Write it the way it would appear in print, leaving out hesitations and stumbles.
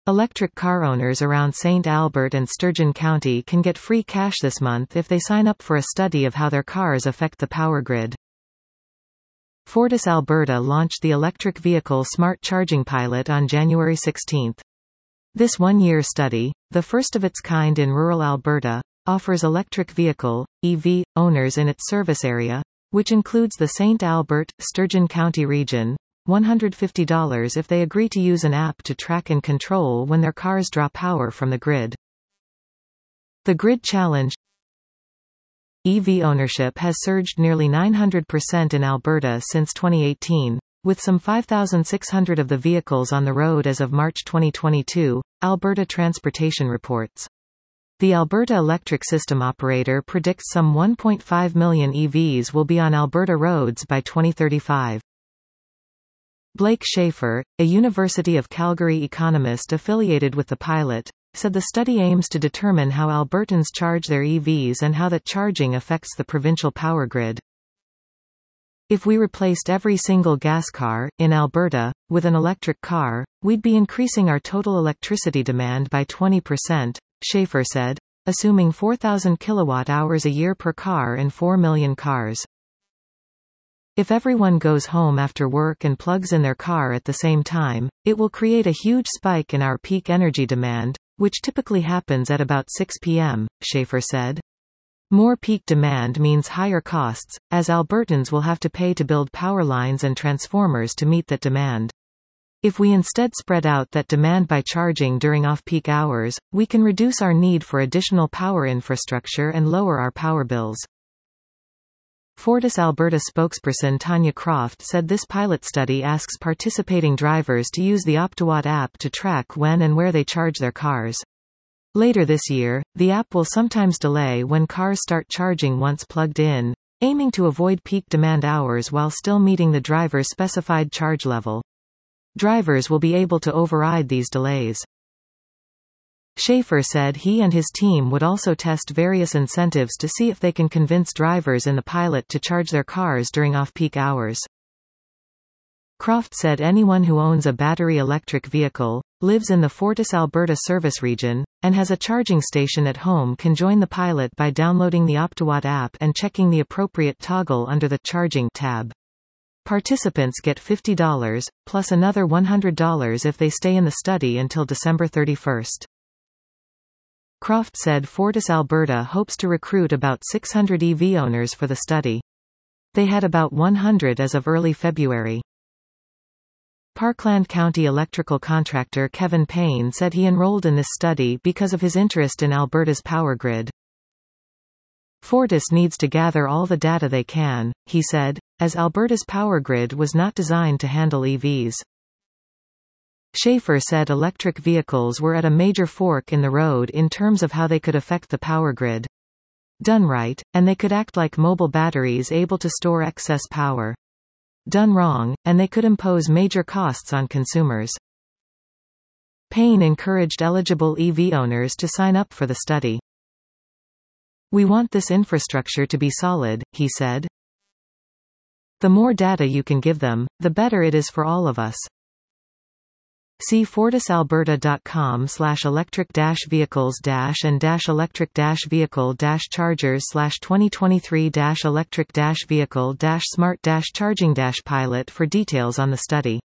Electric car owners around St. Albert and Sturgeon County can get free cash this month if they sign up for a study of how their cars affect the power grid. Fortis Alberta launched the electric vehicle smart charging pilot on January 16. This one-year study, the first of its kind in rural Alberta, offers electric vehicle (EV) owners in its service area, which includes the St. Albert, Sturgeon County region, $150 if they agree to use an app to track and control when their cars draw power from the grid. The Grid Challenge. EV ownership has surged nearly 900% in Alberta since 2018, with some 5,600 of the vehicles on the road as of March 2022, Alberta Transportation reports. The Alberta Electric System Operator predicts some 1.5 million EVs will be on Alberta roads by 2035. Blake Schaefer, a University of Calgary economist affiliated with the pilot, said the study aims to determine how Albertans charge their EVs and how that charging affects the provincial power grid. If we replaced every single gas car, in Alberta, with an electric car, we'd be increasing our total electricity demand by 20%, Schaefer said, assuming 4,000 kilowatt-hours a year per car and 4 million cars. If everyone goes home after work and plugs in their car at the same time, it will create a huge spike in our peak energy demand, which typically happens at about 6 p.m., Schaefer said. More peak demand means higher costs, as Albertans will have to pay to build power lines and transformers to meet that demand. If we instead spread out that demand by charging during off-peak hours, we can reduce our need for additional power infrastructure and lower our power bills. Fortis Alberta spokesperson Tanya Croft said this pilot study asks participating drivers to use the Optiwatt app to track when and where they charge their cars. Later this year, the app will sometimes delay when cars start charging once plugged in, aiming to avoid peak demand hours while still meeting the driver's specified charge level. Drivers will be able to override these delays. Schaefer said he and his team would also test various incentives to see if they can convince drivers in the pilot to charge their cars during off-peak hours. Croft said anyone who owns a battery electric vehicle, lives in the Fortis Alberta service region, and has a charging station at home can join the pilot by downloading the Optiwatt app and checking the appropriate toggle under the Charging tab. Participants get $50, plus another $100 if they stay in the study until December 31. Croft said Fortis Alberta hopes to recruit about 600 EV owners for the study. They had about 100 as of early February. Parkland County electrical contractor Kevin Payne said he enrolled in this study because of his interest in Alberta's power grid. Fortis needs to gather all the data they can, he said, as Alberta's power grid was not designed to handle EVs. Schaefer said electric vehicles were at a major fork in the road in terms of how they could affect the power grid. Done right, and they could act like mobile batteries able to store excess power. Done wrong, and they could impose major costs on consumers. Payne encouraged eligible EV owners to sign up for the study. We want this infrastructure to be solid, he said. The more data you can give them, the better it is for all of us. See fortisalberta.com/electric-vehicle-and-electric-vehicle-chargers/2023-electric-vehicle-smart-charging-pilot for details on the study.